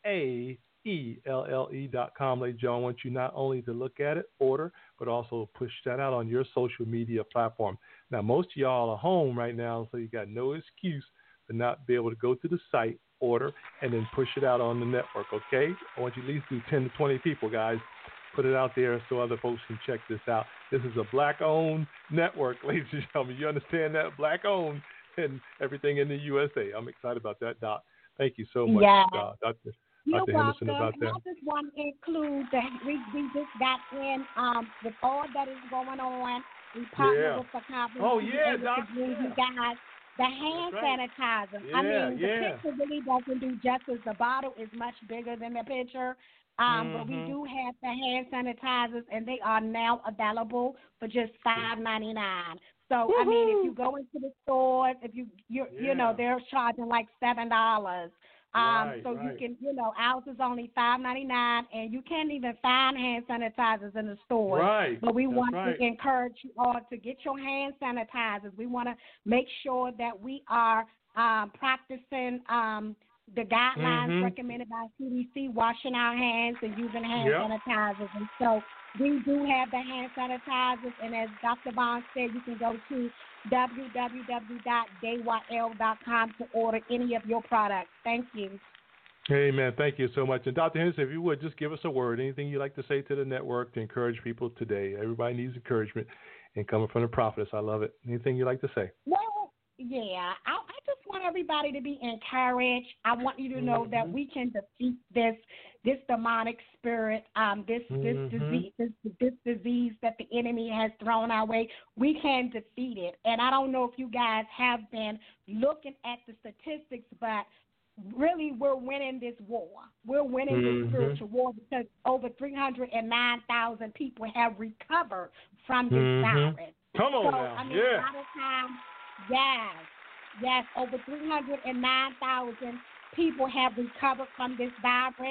A E L L E dot com, ladies and gentlemen. I want you not only to look at it, order, but also push that out on your social media platform. Now, most of y'all are home right now, so you got no excuse to not be able to go to the site, order, and then push it out on the network, okay? I want you to at least do ten to twenty people, guys. Put it out there so other folks can check this out. This is a black-owned network, ladies and gentlemen. You understand that? Black-owned and everything in the U S A. I'm excited about that, Doc. Thank you so much, yeah. uh, Doctor You're Doctor welcome. Henderson, about that. I just want to include that we, we just got in um, with all that is going on. We partnered yeah. with the company. Oh, yeah, Doc. To bring you guys the hand right. sanitizer. Yeah, I mean, the yeah. picture really doesn't do justice. The bottle is much bigger than the picture. Um, mm-hmm. But we do have the hand sanitizers, and they are now available for just five ninety-nine. So Woo-hoo. I mean, if you go into the stores, if you you yeah. you know they're charging like seven dollars. Um, right, so right. you can, you know, ours is only five ninety-nine, and you can't even find hand sanitizers in the stores. Right. But we That's want right. to encourage you all to get your hand sanitizers. We want to make sure that we are um, practicing um, the guidelines mm-hmm. recommended by C D C, washing our hands and using hand yep. sanitizers. And so we do have the hand sanitizers, and as Doctor Bond said, you can go to w w w dot dewa l dot com to order any of your products. Thank you. Amen. Thank you so much. And Doctor Henderson, if you would, just give us a word, anything you'd like to say to the network to encourage people today. Everybody needs encouragement, and coming from the prophetess, I love it. Anything you'd like to say? Well, yeah, I, I just want everybody to be encouraged. I want you to know mm-hmm. that we can defeat this this demonic spirit, um, this mm-hmm. this disease, this, this disease that the enemy has thrown our way. We can defeat it. And I don't know if you guys have been looking at the statistics, but really we're winning this war. We're winning mm-hmm. this spiritual war, because over three hundred nine thousand people have recovered from this mm-hmm. virus. Come on so, now. I mean, yeah. a lot of times, yes, yes, over three hundred nine thousand people have recovered from this virus.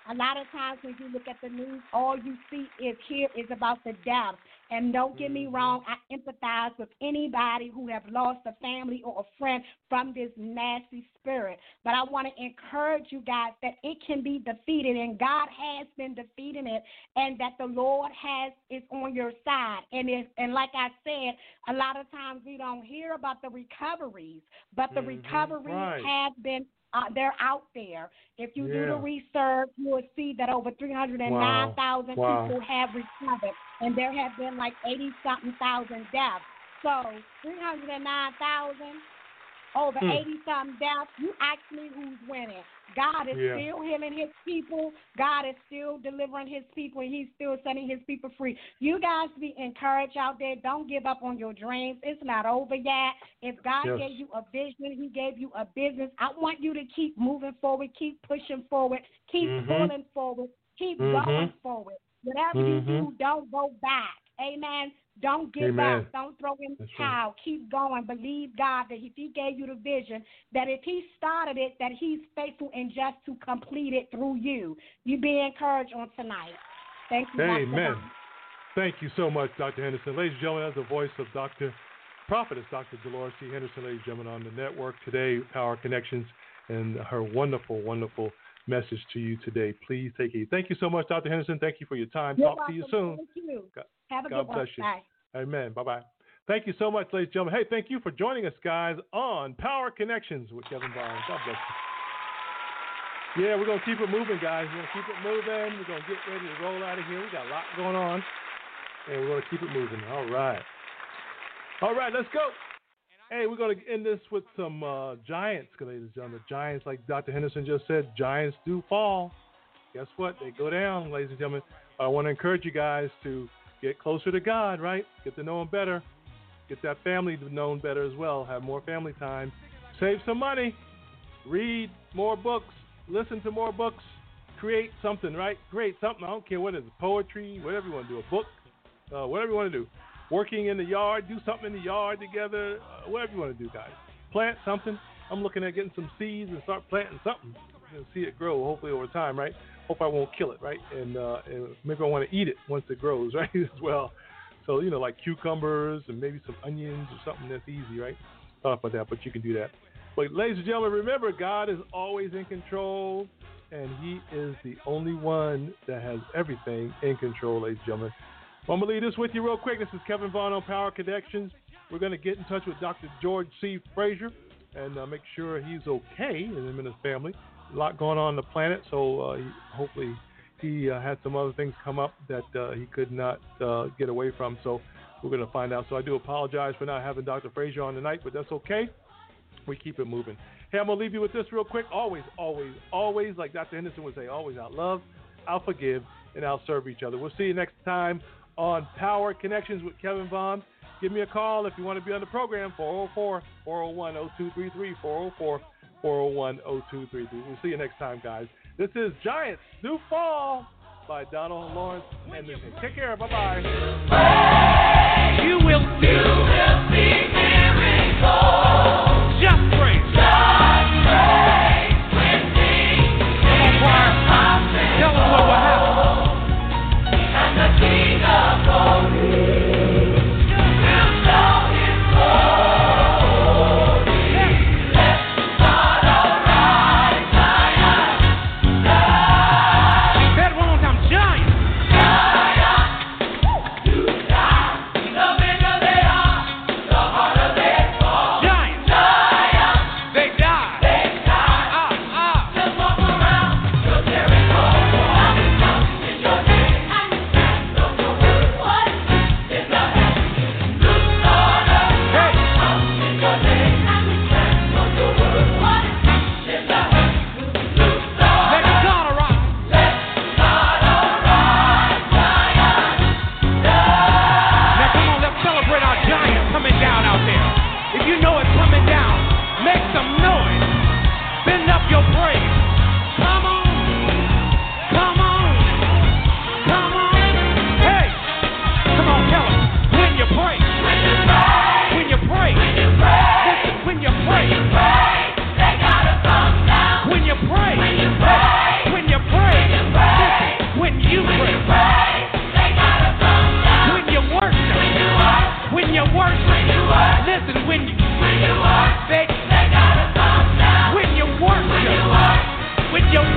A lot of times when you look at the news, all you see is here is about the death. And don't get me wrong, I empathize with anybody who have lost a family or a friend from this nasty spirit. But I want to encourage you guys that it can be defeated, and God has been defeating it, and that the Lord has is on your side. And if, and like I said, a lot of times we don't hear about the recoveries, but the mm-hmm. recoveries right. have been Uh, they're out there. If you yeah. do the research, you will see that over three hundred nine thousand wow. wow. people have recovered, and there have been like eighty-something thousand deaths. So three hundred nine thousand, over hmm. eighty-something deaths, you ask me who's winning. God is yeah. still healing his people. God is still delivering his people, and he's still setting his people free. You guys be encouraged out there. Don't give up on your dreams. It's not over yet. If God yes. gave you a vision, he gave you a business, I want you to keep moving forward, keep pushing forward, keep mm-hmm. pulling forward, keep mm-hmm. going forward. Whatever mm-hmm. you do, don't go back. Amen. Don't give Amen. up. Don't throw in the That's towel. right. Keep going. Believe God that if he gave you the vision, that if he started it, that he's faithful and just to complete it through you. You be encouraged on tonight. Thank you. Amen. Thank you so much, Doctor Henderson. Ladies and gentlemen, that's the voice of Doctor Prophetess, Doctor Dolores C. Henderson, ladies and gentlemen, on the network today, Power Connections, and her wonderful, wonderful message to you today. Please take it. Thank you so much, Doctor Henderson. Thank you for your time. You're Talk welcome. to you soon. Thank you. God, Have a God good bless one. you. Bye. Amen. Bye-bye. Thank you so much, ladies and gentlemen. Hey, thank you for joining us, guys, on Power Connections with Kevin Barnes. God bless you. Yeah, we're going to keep it moving, guys. We're going to keep it moving. We're going to get ready to roll out of here. We got a lot going on, and we're going to keep it moving. All right. All right, let's go. Hey, we're going to end this with some uh, giants, ladies and gentlemen. Giants, like Doctor Henderson just said, giants do fall. Guess what? They go down, ladies and gentlemen. I want to encourage you guys to get closer to God, right? Get to know him better. Get that family to know him better as well. Have more family time. Save some money. Read more books. Listen to more books. Create something, right? Create something. I don't care what it is. Poetry, whatever you want to do. A book, uh, whatever you want to do. Working in the yard. Do something in the yard together. Uh, whatever you want to do, guys. Plant something. I'm looking at getting some seeds and start planting something. And see it grow, hopefully, over time, right? Hope I won't kill it, right? And, uh, and maybe I want to eat it once it grows, right, as well. So, you know, like cucumbers and maybe some onions or something that's easy, right? Thought about that, but you can do that. But, ladies and gentlemen, remember, God is always in control, and he is the only one that has everything in control, ladies and gentlemen. Well, I'm going to leave this with you real quick. This is Kevin Vaughn on Power Connections. We're going to get in touch with Doctor George C. Frazier and uh, make sure he's okay, and him and his family. A lot going on on the planet, so uh, he, hopefully he uh, had some other things come up that uh, he could not uh, get away from, so we're going to find out. So I do apologize for not having Doctor Frazier on tonight, but that's okay. We keep it moving. Hey, I'm going to leave you with this real quick. Always, always, always, like Doctor Henderson would say, always I'll love, I'll forgive, and I'll serve each other. We'll see you next time on Power Connections with Kevin Vaughn. Give me a call if you want to be on the program, four oh four, four oh one, oh two three three, four oh four, four oh one, oh two three three. We'll see you next time, guys. This is Giants Do Fall by Donald Lawrence Henderson. Take care. Bye-bye. You will see. You will see miracles. Just praise. Just praise when things come on, choir. Tell them what will happen. And the King of Glory will show his glory. Let God arise, Zion. Say that one more time. Giants. Giants. Do down. The bigger they are, the harder they fall. Giants.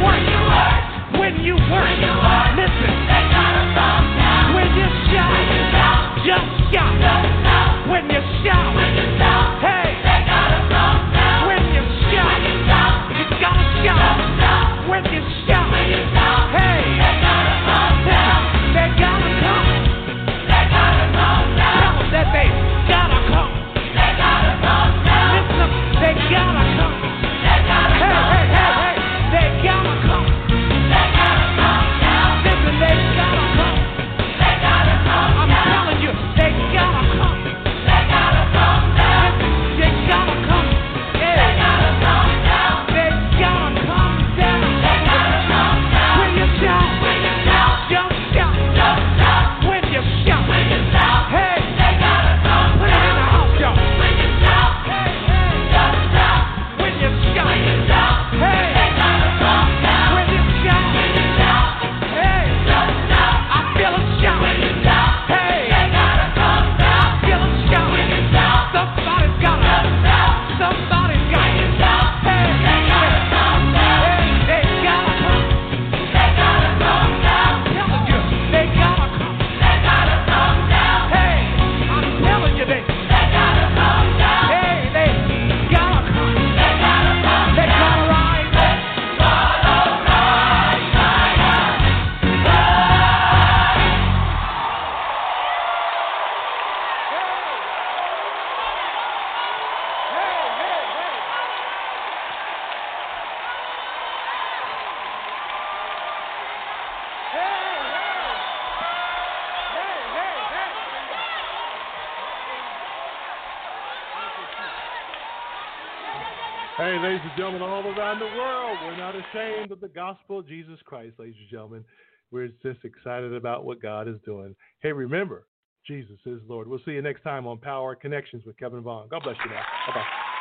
work, when you work, listen, when you shout, just shout, when you shout, hey, when you shout, you gotta shout, when you shout, hey, they gotta come, tell them that they gotta come, listen, they gotta come, hey, hey, hey, hey, they gotta come, listen, they gotta come, I'm telling you, they gotta come, listen, they gotta come, yeah, they gotta come down, when you shout, just shout, when you shout, hey, put it in the house, y'all, hey, hey, when you shout, hey, when you shout, hey, I feel a shout, hey, I feel a shout, somebody's gotta, somebody's gotta, hey, hey, they gotta come, I'm telling you, they gotta come, hey, I'm telling you, they, hey, they gotta come, they gotta rise, Hey, ladies and gentlemen, all around the world, we're not ashamed of the gospel of Jesus Christ, ladies and gentlemen. We're just excited about what God is doing. Hey, remember, Jesus is Lord. We'll see you next time on Power Connections with Kevin Vaughn. God bless you now. Bye-bye.